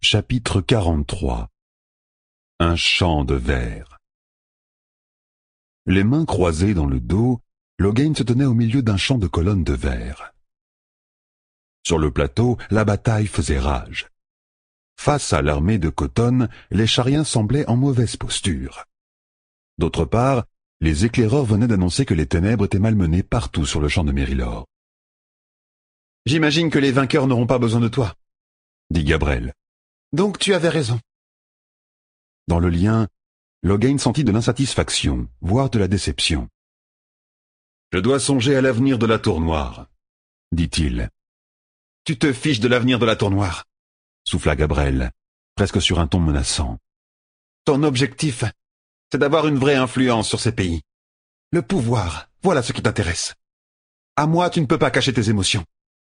Chapitre 43. Un champ de verre. Les mains croisées dans le dos, Logain se tenait au milieu d'un champ de colonnes de verre. Sur le plateau, la bataille faisait rage. Face à l'armée de Khoton, les Chariens semblaient en mauvaise posture. D'autre part, les éclaireurs venaient d'annoncer que les ténèbres étaient malmenées partout sur le champ de Mérylor. « J'imagine que les vainqueurs n'auront pas besoin de toi, » dit Gabrel. « Donc tu avais raison. » Dans le lien, Logain sentit de l'insatisfaction, voire de la déception. « Je dois songer à l'avenir de la Tour Noire, » dit-il. « Tu te fiches de l'avenir de la Tour Noire, » souffla Gabrel, presque sur un ton menaçant. « Ton objectif, c'est d'avoir une vraie influence sur ces pays. Le pouvoir, voilà ce qui t'intéresse. À moi, tu ne peux pas cacher tes émotions. »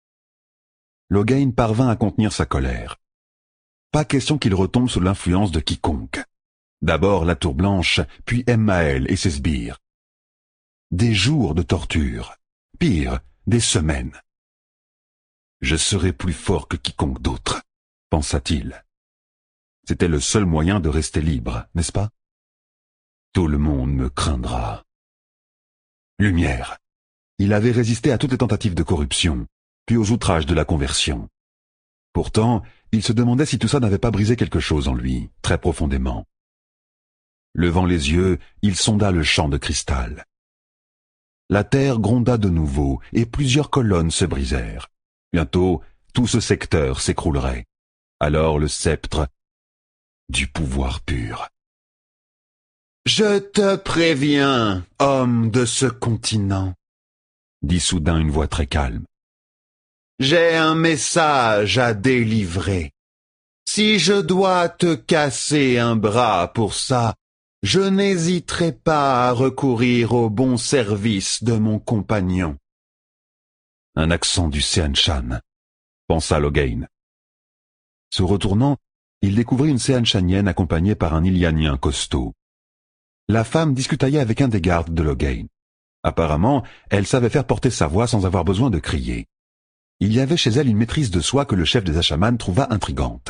Logain parvint à contenir sa colère. Pas question qu'il retombe sous l'influence de quiconque. D'abord la Tour Blanche, puis Emmaël et ses sbires. Des jours de torture, pire, des semaines. Je serai plus fort que quiconque d'autre, pensa-t-il. C'était le seul moyen de rester libre, n'est-ce pas? Tout le monde me craindra. Lumière. Il avait résisté à toutes les tentatives de corruption, puis aux outrages de la conversion. Pourtant, il se demandait si tout ça n'avait pas brisé quelque chose en lui, très profondément. Levant les yeux, il sonda le champ de cristal. La terre gronda de nouveau, et plusieurs colonnes se brisèrent. Bientôt, tout ce secteur s'écroulerait. Alors le sceptre du pouvoir pur. « Je te préviens, homme de ce continent, » dit soudain une voix très calme. J'ai un message à délivrer. Si je dois te casser un bras pour ça, je n'hésiterai pas à recourir au bon service de mon compagnon. Un accent du Seanchan, pensa Logain. Se retournant, il découvrit une Seanchanienne accompagnée par un Ilianien costaud. La femme discutaillait avec un des gardes de Logain. Apparemment, elle savait faire porter sa voix sans avoir besoin de crier. Il y avait chez elle une maîtrise de soi que le chef des Asha'man trouva intrigante.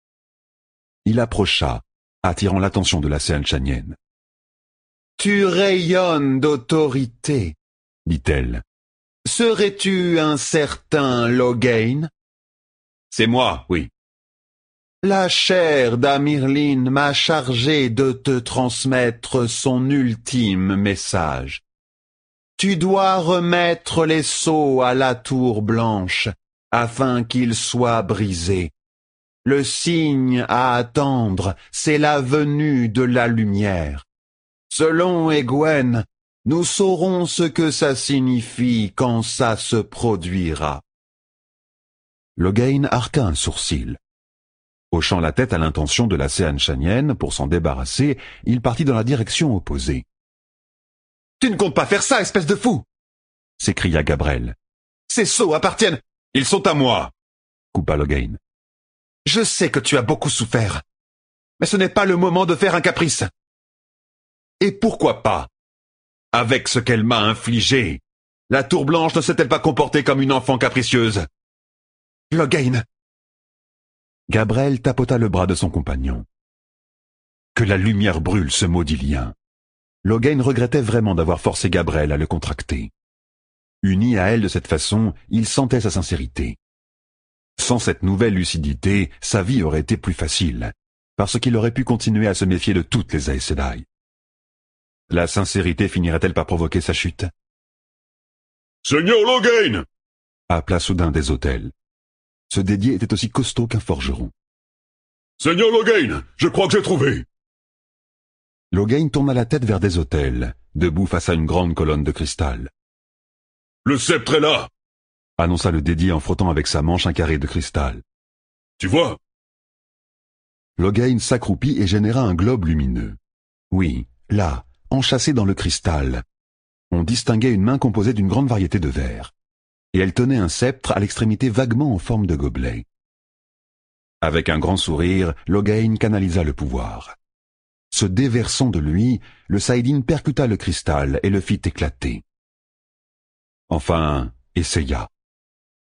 Il approcha, attirant l'attention de la Seanchanienne. « Tu rayonnes d'autorité, » dit-elle. « Serais-tu un certain Logain ?»« C'est moi, oui. » « La chair d'Amirlin m'a chargé de te transmettre son ultime message. Tu dois remettre les sceaux à la Tour Blanche, afin qu'ils soient brisés. Le signe à attendre, c'est la venue de la lumière. Selon Egwene, nous saurons ce que ça signifie quand ça se produira. » Logain arqua un sourcil. Hochant la tête à l'intention de la Seanchanienne pour s'en débarrasser, il partit dans la direction opposée. « Tu ne comptes pas faire ça, espèce de fou !» s'écria Gabrel. « Ces sceaux appartiennent... »« Ils sont à moi !» coupa Logain. « Je sais que tu as beaucoup souffert, mais ce n'est pas le moment de faire un caprice. »« Et pourquoi pas? Avec ce qu'elle m'a infligé, la Tour Blanche ne s'est-elle pas comportée comme une enfant capricieuse? » « Logain !» Gabrel tapota le bras de son compagnon. Que la lumière brûle ce maudit lien. Logain regrettait vraiment d'avoir forcé Gabrel à le contracter. Uni à elle de cette façon, il sentait sa sincérité. Sans cette nouvelle lucidité, sa vie aurait été plus facile, parce qu'il aurait pu continuer à se méfier de toutes les Aes Sedai. La sincérité finirait-elle par provoquer sa chute? « Seigneur Logain !» appela soudain des autels. Ce dédié était aussi costaud qu'un forgeron. « Seigneur Logain, je crois que j'ai trouvé !» Logain tourna la tête vers des autels, debout face à une grande colonne de cristal. « Le sceptre est là !» annonça le dédié en frottant avec sa manche un carré de cristal. « Tu vois ?» Logain s'accroupit et généra un globe lumineux. Oui, là, enchâssé dans le cristal, on distinguait une main composée d'une grande variété de verres, et elle tenait un sceptre à l'extrémité vaguement en forme de gobelet. Avec un grand sourire, Logain canalisa le pouvoir. Se déversant de lui, le saïdin percuta le cristal et le fit éclater. Enfin, essaya.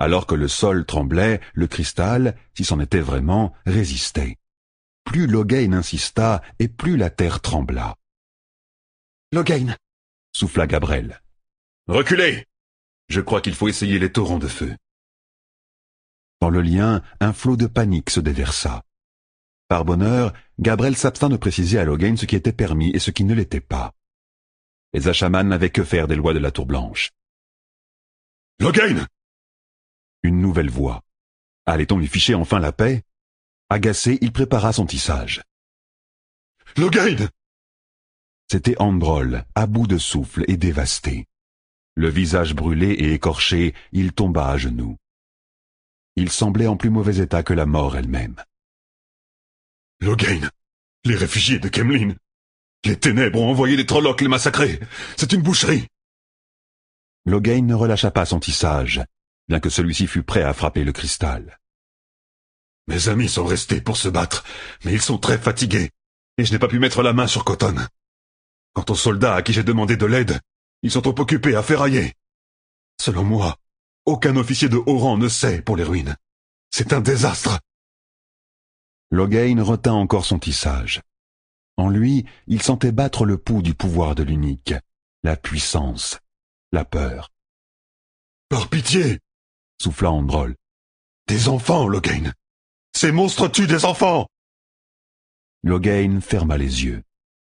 Alors que le sol tremblait, le cristal, si c'en était vraiment, résistait. Plus Loghain insista, et plus la terre trembla. « Loghain !» souffla Gabrel. « Reculez ! Je crois qu'il faut essayer les torrents de feu. » Dans le lien, un flot de panique se déversa. Par bonheur, Gabrel s'abstint de préciser à Loghain ce qui était permis et ce qui ne l'était pas. Les Asha'man n'avaient que faire des lois de la Tour Blanche. « Loghain !» Une nouvelle voix. Allait-on lui ficher enfin la paix? Agacé, il prépara son tissage. « Loghain !» C'était Androl, à bout de souffle et dévasté. Le visage brûlé et écorché, il tomba à genoux. Il semblait en plus mauvais état que la mort elle-même. « Loghain, les réfugiés de Kemlin, les ténèbres ont envoyé les Trollocs les massacrer. C'est une boucherie. » Loghain ne relâcha pas son tissage, bien que celui-ci fût prêt à frapper le cristal. « Mes amis sont restés pour se battre, mais ils sont très fatigués, et je n'ai pas pu mettre la main sur Khoton. Quant aux soldats à qui j'ai demandé de l'aide, ils sont trop occupés à ferrailler. Selon moi, aucun officier de haut rang ne sait pour les ruines. C'est un désastre. » Loghain retint encore son tissage. En lui, il sentait battre le pouls du pouvoir de l'unique, la puissance, la peur. « Par pitié !» souffla Androl. « Des enfants, Loghain. Ces monstres tuent des enfants !» Loghain ferma les yeux.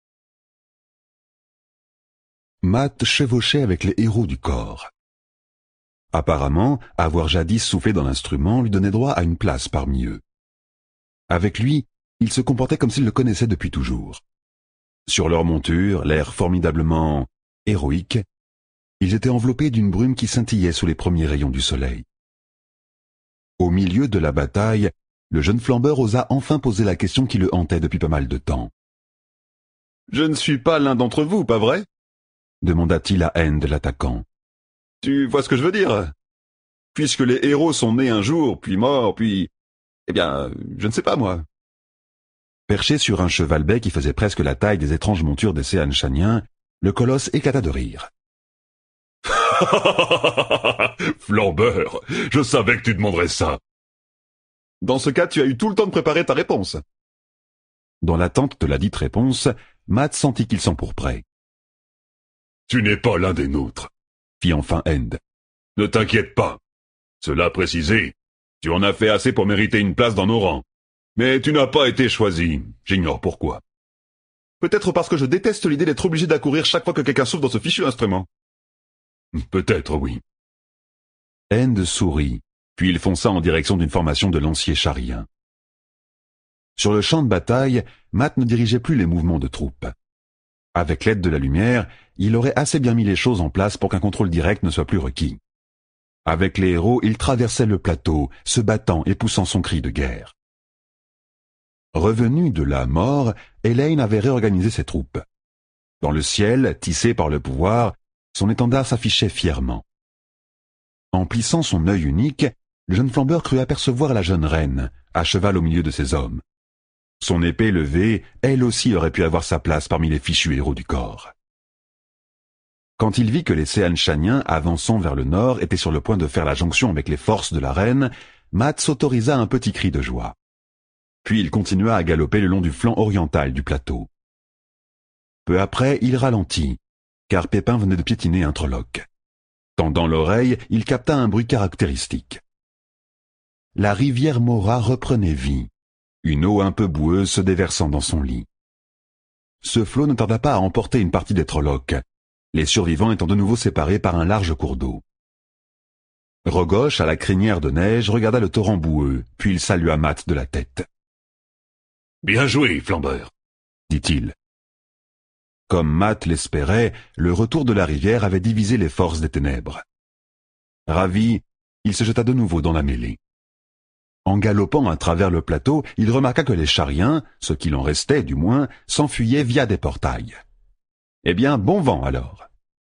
Mat chevauchait avec les héros du corps. Apparemment, avoir jadis soufflé dans l'instrument lui donnait droit à une place parmi eux. Avec lui, il se comportait comme s'il le connaissait depuis toujours. Sur leur monture, l'air formidablement héroïque, ils étaient enveloppés d'une brume qui scintillait sous les premiers rayons du soleil. Au milieu de la bataille, le jeune flambeur osa enfin poser la question qui le hantait depuis pas mal de temps. « Je ne suis pas l'un d'entre vous, pas vrai ?» demanda-t-il à End, l'attaquant. « Tu vois ce que je veux dire? Puisque les héros sont nés un jour, puis morts, puis... Eh bien, je ne sais pas, moi. » Perché sur un cheval bai qui faisait presque la taille des étranges montures des Seanchaniens, le colosse éclata de rire. « Flambeur, je savais que tu demanderais ça. » « Dans ce cas, tu as eu tout le temps de préparer ta réponse. » Dans l'attente de la dite réponse, Mat sentit qu'il s'empourprait. « Tu n'es pas l'un des nôtres, » fit enfin End. « Ne t'inquiète pas. Cela précisé, tu en as fait assez pour mériter une place dans nos rangs. Mais tu n'as pas été choisi, j'ignore pourquoi. Peut-être parce que je déteste l'idée d'être obligé d'accourir chaque fois que quelqu'un souffle dans ce fichu instrument. » « Peut-être, oui. » End sourit, puis il fonça en direction d'une formation de lanciers chariens. Sur le champ de bataille, Mat ne dirigeait plus les mouvements de troupes. Avec l'aide de la lumière, il aurait assez bien mis les choses en place pour qu'un contrôle direct ne soit plus requis. Avec les héros, il traversait le plateau, se battant et poussant son cri de guerre. Revenu de la mort, Elayne avait réorganisé ses troupes. Dans le ciel, tissé par le pouvoir, son étendard s'affichait fièrement. En plissant son œil unique, le jeune flambeur crut apercevoir la jeune reine, à cheval au milieu de ses hommes. Son épée levée, elle aussi aurait pu avoir sa place parmi les fichus héros du corps. Quand il vit que les Seanchaniens, avançant vers le nord, étaient sur le point de faire la jonction avec les forces de la reine, Mat s'autorisa un petit cri de joie. Puis il continua à galoper le long du flanc oriental du plateau. Peu après, il ralentit, car Pépin venait de piétiner un Trolloc. Tendant l'oreille, il capta un bruit caractéristique. La rivière Mora reprenait vie, une eau un peu boueuse se déversant dans son lit. Ce flot ne tarda pas à emporter une partie des Trollocs, les survivants étant de nouveau séparés par un large cours d'eau. Rogosh, à la crinière de neige, regarda le torrent boueux, puis il salua Mat de la tête. « Bien joué, flambeur !» dit-il. Comme Mat l'espérait, le retour de la rivière avait divisé les forces des ténèbres. Ravi, il se jeta de nouveau dans la mêlée. En galopant à travers le plateau, il remarqua que les chariens, ce qu'il en restait du moins, s'enfuyaient via des portails. Eh bien, bon vent alors.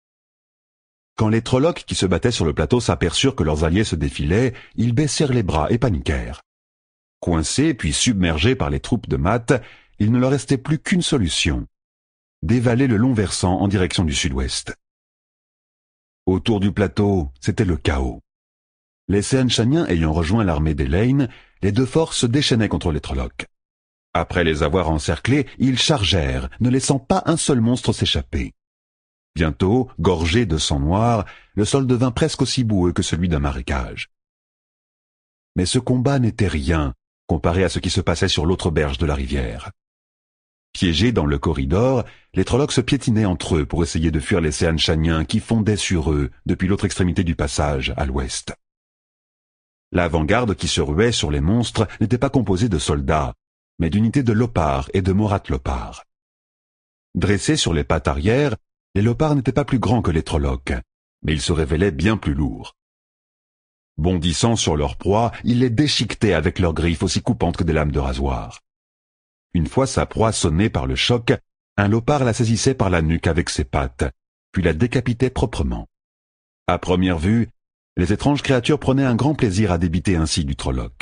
Quand les Trollocs qui se battaient sur le plateau s'aperçurent que leurs alliés se défilaient, ils baissèrent les bras et paniquèrent. Coincés puis submergés par les troupes de Mat, il ne leur restait plus qu'une solution: dévaler le long versant en direction du sud-ouest. Autour du plateau, c'était le chaos. Les Seanchaniens ayant rejoint l'armée d'Elaine, les deux forces se déchaînaient contre les Trollocs. Après les avoir encerclés, ils chargèrent, ne laissant pas un seul monstre s'échapper. Bientôt, gorgé de sang noir, le sol devint presque aussi boueux que celui d'un marécage. Mais ce combat n'était rien comparé à ce qui se passait sur l'autre berge de la rivière. Piégés dans le corridor, les Trollocs se piétinaient entre eux pour essayer de fuir les Seanchaniens qui fondaient sur eux depuis l'autre extrémité du passage, à l'ouest. L'avant-garde qui se ruait sur les monstres n'était pas composée de soldats, mais d'unités de lopards et de morates-lopards. Dressés sur les pattes arrière, les lopards n'étaient pas plus grands que les Trollocs, mais ils se révélaient bien plus lourds. Bondissant sur leur proie, ils les déchiquetaient avec leurs griffes aussi coupantes que des lames de rasoir. Une fois sa proie sonnée par le choc, un lopard la saisissait par la nuque avec ses pattes, puis la décapitait proprement. À première vue, les étranges créatures prenaient un grand plaisir à débiter ainsi du Trolloc.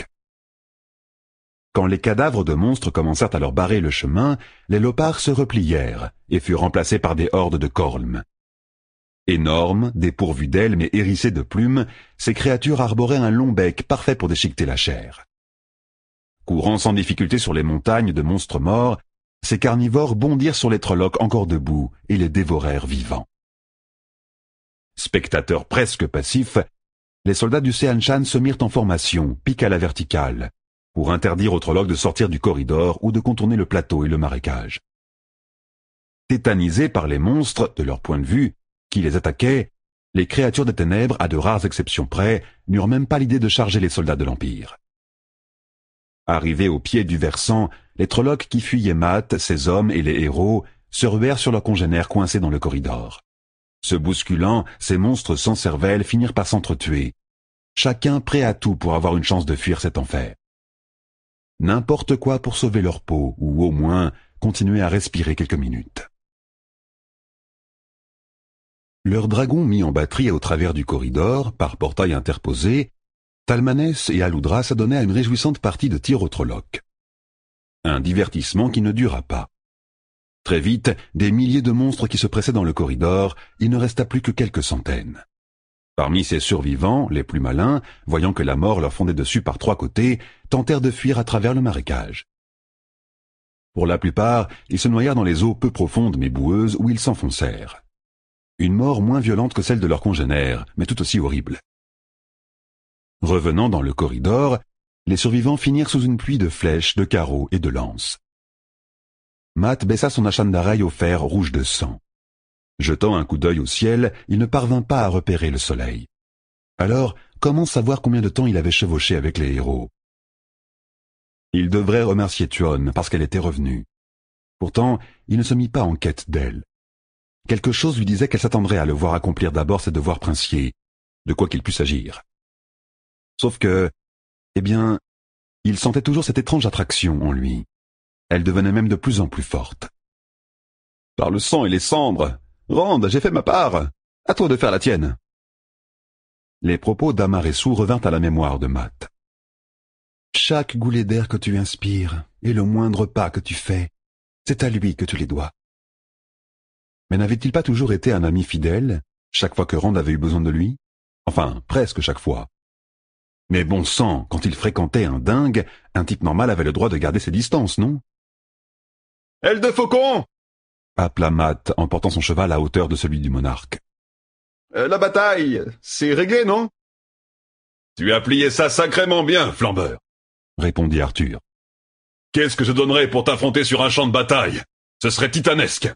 Quand les cadavres de monstres commencèrent à leur barrer le chemin, les lopards se replièrent et furent remplacés par des hordes de Khorm. Énormes, dépourvus d'ailes mais hérissés de plumes, ces créatures arboraient un long bec parfait pour déchiqueter la chair. Courant sans difficulté sur les montagnes de monstres morts, ces carnivores bondirent sur les Trollocs encore debout et les dévorèrent vivants. Spectateurs presque passifs, les soldats du Seanchan se mirent en formation, pique à la verticale, pour interdire aux Trollocs de sortir du corridor ou de contourner le plateau et le marécage. Tétanisés par les monstres, de leur point de vue, qui les attaquaient, les créatures des ténèbres, à de rares exceptions près, n'eurent même pas l'idée de charger les soldats de l'Empire. Arrivés au pied du versant, les Trollocs qui fuyaient Matt, ses hommes et les héros se ruèrent sur leurs congénères coincés dans le corridor. Se bousculant, ces monstres sans cervelle finirent par s'entretuer, chacun prêt à tout pour avoir une chance de fuir cet enfer. N'importe quoi pour sauver leur peau, ou au moins continuer à respirer quelques minutes. Leurs dragons mis en batterie au travers du corridor, par portail interposé, Talmanès et Aloudra s'adonnaient à une réjouissante partie de tir au Trolloc. Un divertissement qui ne dura pas. Très vite, des milliers de monstres qui se pressaient dans le corridor, il ne resta plus que quelques centaines. Parmi ces survivants, les plus malins, voyant que la mort leur fondait dessus par trois côtés, tentèrent de fuir à travers le marécage. Pour la plupart, ils se noyèrent dans les eaux peu profondes mais boueuses où ils s'enfoncèrent. Une mort moins violente que celle de leurs congénères, mais tout aussi horrible. Revenant dans le corridor, les survivants finirent sous une pluie de flèches, de carreaux et de lances. Matt baissa son achandarail au fer rouge de sang. Jetant un coup d'œil au ciel, il ne parvint pas à repérer le soleil. Alors, comment savoir combien de temps il avait chevauché avec les héros? Il devrait remercier Tuon parce qu'elle était revenue. Pourtant, il ne se mit pas en quête d'elle. Quelque chose lui disait qu'elle s'attendrait à le voir accomplir d'abord ses devoirs princiers, de quoi qu'il puisse agir. Sauf que, il sentait toujours cette étrange attraction en lui. Elle devenait même de plus en plus forte. Par le sang et les cendres, Rand, j'ai fait ma part. À toi de faire la tienne. Les propos d'Amaressou revinrent à la mémoire de Matt. Chaque goulet d'air que tu inspires et le moindre pas que tu fais, c'est à lui que tu les dois. Mais n'avait-il pas toujours été un ami fidèle, chaque fois que Rand avait eu besoin de lui? Enfin, presque chaque fois. Mais bon sang, quand il fréquentait un dingue, un type normal avait le droit de garder ses distances, non? « Aile de faucon !» appela Matt en portant son cheval à hauteur de celui du monarque. La bataille, c'est réglé, non? Tu as plié ça sacrément bien, flambeur, répondit Arthur. Qu'est-ce que je donnerais pour t'affronter sur un champ de bataille? Ce serait titanesque.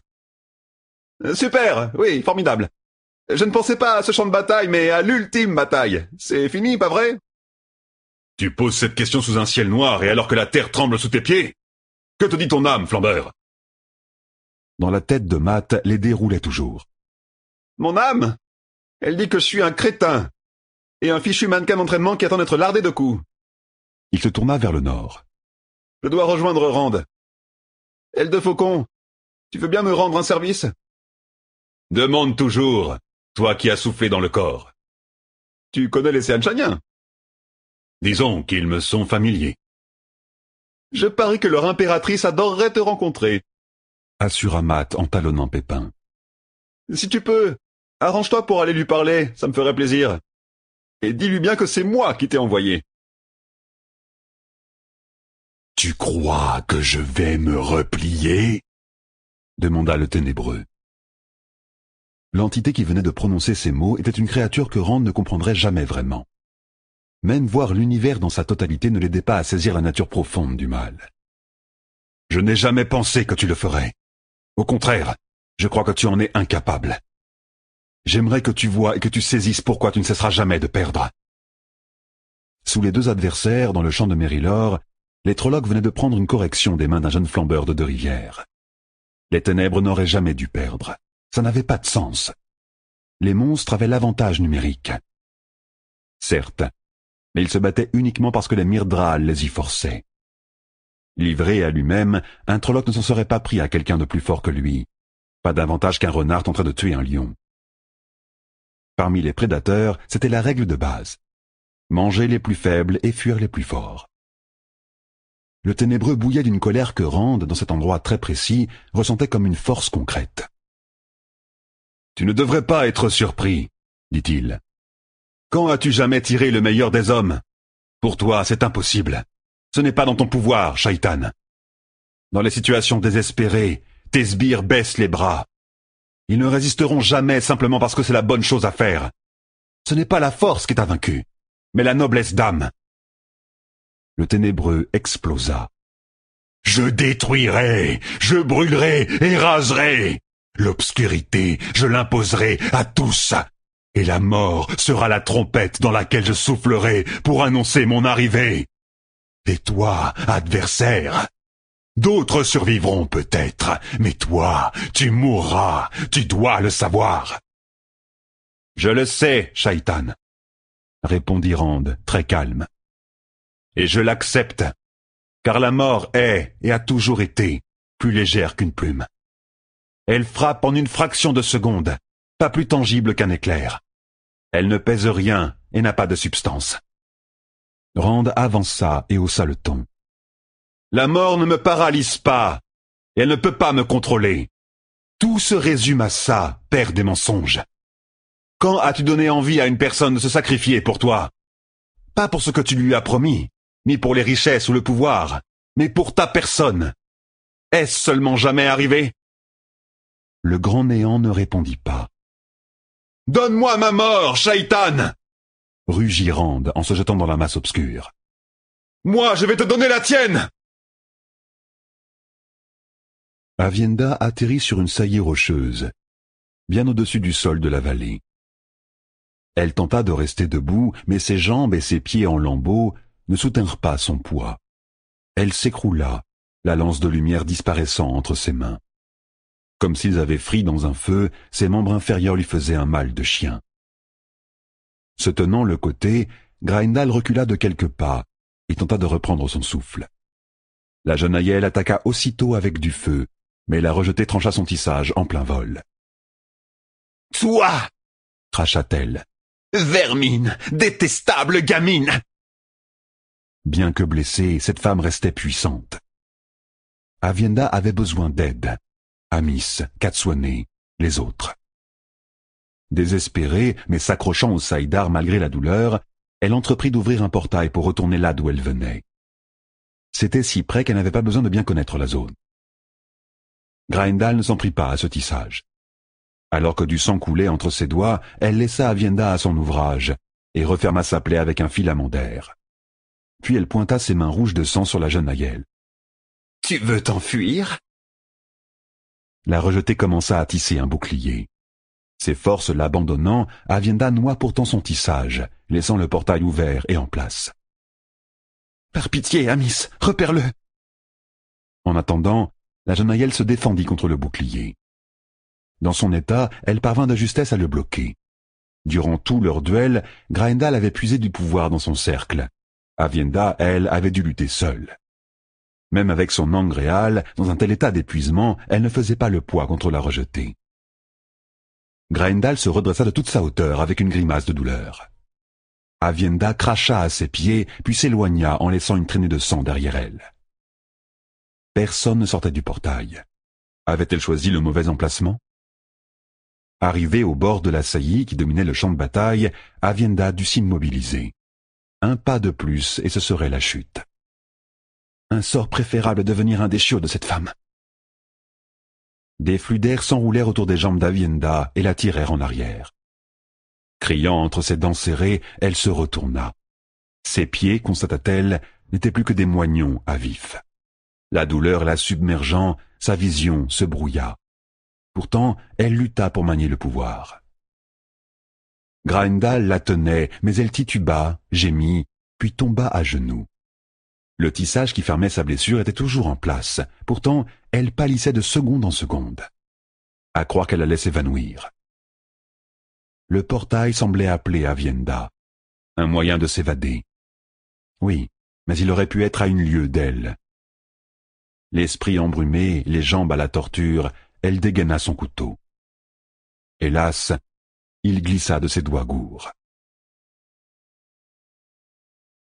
Super, oui, formidable. Je ne pensais pas à ce champ de bataille, mais à l'ultime bataille. C'est fini, pas vrai? Tu poses cette question sous un ciel noir et alors que la terre tremble sous tes pieds? Que te dit ton âme, flambeur? Dans la tête de Matt, les dés roulaient toujours. Mon âme? Elle dit que je suis un crétin et un fichu mannequin d'entraînement qui attend d'être lardé de coups. Il se tourna vers le nord. Je dois rejoindre Rand. Aile de faucon, tu veux bien me rendre un service? Demande toujours, toi qui as soufflé dans le corps. Tu connais les Seanchaniens? Disons qu'ils me sont familiers. Je parie que leur impératrice adorerait te rencontrer, assura Matt en talonnant Pépin. Si tu peux, arrange-toi pour aller lui parler, ça me ferait plaisir. et dis-lui bien que c'est moi qui t'ai envoyé. » « Tu crois que je vais me replier ?» demanda le ténébreux. L'entité qui venait de prononcer ces mots était une créature que Rand ne comprendrait jamais vraiment. Même voir l'univers dans sa totalité ne l'aidait pas à saisir la nature profonde du mal. « Je n'ai jamais pensé que tu le ferais. Au contraire, je crois que tu en es incapable. J'aimerais que tu vois et que tu saisisses pourquoi tu ne cesseras jamais de perdre. » Sous les deux adversaires, dans le champ de Mérylor, les Trollocs venaient de prendre une correction des mains d'un jeune flambeur de Deux-Rivières. Les ténèbres n'auraient jamais dû perdre. Ça n'avait pas de sens. Les monstres avaient l'avantage numérique. Certes, mais il se battait uniquement parce que les Myrddraal les y forçaient. Livré à lui-même, un Trolloc ne s'en serait pas pris à quelqu'un de plus fort que lui. Pas davantage qu'un renard en train de tuer un lion. Parmi les prédateurs, c'était la règle de base. Manger les plus faibles et fuir les plus forts. Le ténébreux bouillait d'une colère que Rand, dans cet endroit très précis, ressentait comme une force concrète. « Tu ne devrais pas être surpris, » dit-il. « Quand as-tu jamais tiré le meilleur des hommes? Pour toi, c'est impossible. Ce n'est pas dans ton pouvoir, Shaitan. Dans les situations désespérées, tes sbires baissent les bras. Ils ne résisteront jamais simplement parce que c'est la bonne chose à faire. Ce n'est pas la force qui t'a vaincu, mais la noblesse d'âme. » Le ténébreux explosa. « Je détruirai, je brûlerai et raserai. L'obscurité, je l'imposerai à tous. Et la mort sera la trompette dans laquelle je soufflerai pour annoncer mon arrivée. Et toi, adversaire, d'autres survivront peut-être, mais toi, tu mourras, tu dois le savoir. »« Je le sais, Shaitan, » répondit Rand, très calme. « Et je l'accepte, car la mort est, et a toujours été, plus légère qu'une plume. Elle frappe en une fraction de seconde, pas plus tangible qu'un éclair. Elle ne pèse rien et n'a pas de substance. » Rand avança et haussa le ton. « La mort ne me paralyse pas, et elle ne peut pas me contrôler. Tout se résume à ça, père des mensonges. Quand as-tu donné envie à une personne de se sacrifier pour toi? Pas pour ce que tu lui as promis, ni pour les richesses ou le pouvoir, mais pour ta personne. Est-ce seulement jamais arrivé? » Le grand néant ne répondit pas. « Donne-moi ma mort, Shaitan !» rugit Rand en se jetant dans la masse obscure. « Moi, je vais te donner la tienne !» Aviendha atterrit sur une saillie rocheuse, bien au-dessus du sol de la vallée. Elle tenta de rester debout, mais ses jambes et ses pieds en lambeaux ne soutinrent pas son poids. Elle s'écroula, la lance de lumière disparaissant entre ses mains. Comme s'ils avaient frit dans un feu, ses membres inférieurs lui faisaient un mal de chien. Se tenant le côté, Graendal recula de quelques pas et tenta de reprendre son souffle. La jeune Aiel attaqua aussitôt avec du feu, mais la rejetée trancha son tissage en plein vol. « Toi !» cracha-t-elle. « Vermine, détestable gamine !» Bien que blessée, cette femme restait puissante. Aviendha avait besoin d'aide. Amis, Katswane, les autres. Désespérée, mais s'accrochant au saïdar malgré la douleur, elle entreprit d'ouvrir un portail pour retourner là d'où elle venait. C'était si près qu'elle n'avait pas besoin de bien connaître la zone. Graendal ne s'en prit pas à ce tissage. Alors que du sang coulait entre ses doigts, elle laissa Aviendha à son ouvrage et referma sa plaie avec un filament d'air. Puis elle pointa ses mains rouges de sang sur la jeune Aiel. « Tu veux t'enfuir ?» La rejetée commença à tisser un bouclier. Ses forces l'abandonnant, Aviendha noua pourtant son tissage, laissant le portail ouvert et en place. « Par pitié, Amis, repère-le !» En attendant, la jeune Aiel se défendit contre le bouclier. Dans son état, elle parvint de justesse à le bloquer. Durant tout leur duel, Graendal avait puisé du pouvoir dans son cercle. Aviendha, elle, avait dû lutter seule. Même avec son angréal, dans un tel état d'épuisement, elle ne faisait pas le poids contre la rejetée. Graendal se redressa de toute sa hauteur avec une grimace de douleur. Aviendha cracha à ses pieds, puis s'éloigna en laissant une traînée de sang derrière elle. Personne ne sortait du portail. Avait-elle choisi le mauvais emplacement? Arrivée au bord de la saillie qui dominait le champ de bataille, Aviendha dut s'immobiliser. Un pas de plus et ce serait la chute. Un sort préférable devenir un des chiots de cette femme. Des flux d'air s'enroulèrent autour des jambes d'Aviendha et la tirèrent en arrière. Criant entre ses dents serrées, elle se retourna. Ses pieds, constata-t-elle, n'étaient plus que des moignons à vif. La douleur la submergeant, sa vision se brouilla. Pourtant, elle lutta pour manier le pouvoir. Graendal la tenait, mais elle tituba, gémit, puis tomba à genoux. Le tissage qui fermait sa blessure était toujours en place. Pourtant, elle pâlissait de seconde en seconde. À croire qu'elle allait s'évanouir. Le portail semblait appeler Aviendha. Un moyen de s'évader. Oui, mais il aurait pu être à une lieue d'elle. L'esprit embrumé, les jambes à la torture, elle dégaina son couteau. Hélas, il glissa de ses doigts gourds.